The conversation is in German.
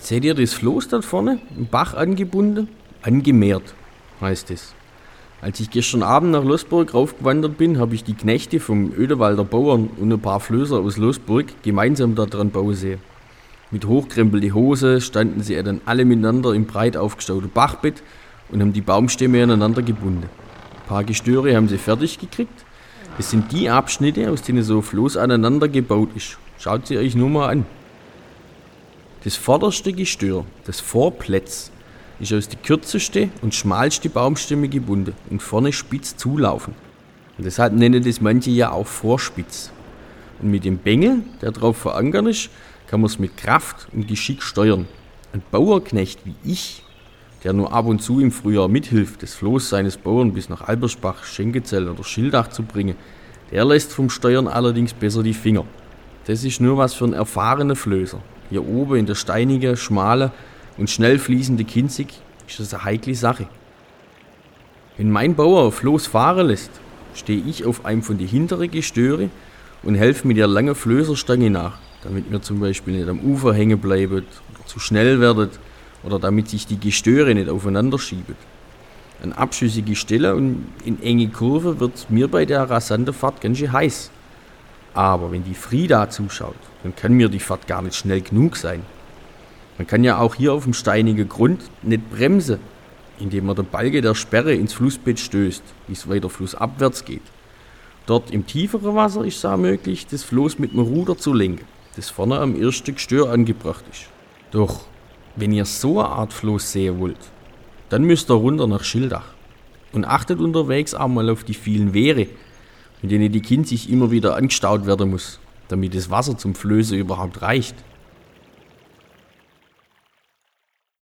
Seht ihr das Floß dort vorne, im Bach angebunden? Angemehrt heißt es. Als ich gestern Abend nach Losburg raufgewandert bin, habe ich die Knechte vom Oederwalder Bauern und ein paar Flößer aus Losburg gemeinsam da dran bauen sehen. Mit hochkrempelten Hose standen sie dann alle miteinander im breit aufgestauten Bachbett und haben die Baumstämme aneinander gebunden. Ein paar Gestöre haben sie fertig gekriegt. Das sind die Abschnitte, aus denen so ein Floß aneinander gebaut ist. Schaut sie euch nur mal an. Das vorderste Gestör, das Vorplätz, ist aus die kürzeste und schmalste Baumstämme gebunden und vorne spitz zulaufen. Und deshalb nennen das manche ja auch Vorspitz. Und mit dem Bengel, der drauf verankert ist, kann man es mit Kraft und Geschick steuern. Ein Bauerknecht wie ich, der nur ab und zu im Frühjahr mithilft, das Floß seines Bauern bis nach Albersbach, Schenkenzell oder Schildach zu bringen, der lässt vom Steuern allerdings besser die Finger. Das ist nur was für einen erfahrenen Flößer. Hier oben in der steinigen, schmalen und schnell fließenden Kinzig ist das eine heikle Sache. Wenn mein Bauer auf Floß fahren lässt, stehe ich auf einem von den hinteren Gestöre und helfe mit der langen Flößerstange nach, damit wir zum Beispiel nicht am Ufer hängen bleiben oder zu schnell werden oder damit sich die Gestöre nicht aufeinander schieben. An abschüssige Stellen und in enge Kurven wird mir bei der rasanten Fahrt ganz schön heiß. Aber wenn die Frieda zuschaut, dann kann mir die Fahrt gar nicht schnell genug sein. Man kann ja auch hier auf dem steinigen Grund nicht bremsen, indem man den Balken der Sperre ins Flussbett stößt, wie es weiter flussabwärts geht. Dort im tieferen Wasser ist es auch möglich, das Floß mit dem Ruder zu lenken, das vorne am ersten Gestör angebracht ist. Doch, wenn ihr so eine Art Floß sehen wollt, dann müsst ihr runter nach Schildach. Und achtet unterwegs auch mal auf die vielen Wehre, in denen die Kinzig immer wieder angestaut werden muss, damit das Wasser zum Flößen überhaupt reicht.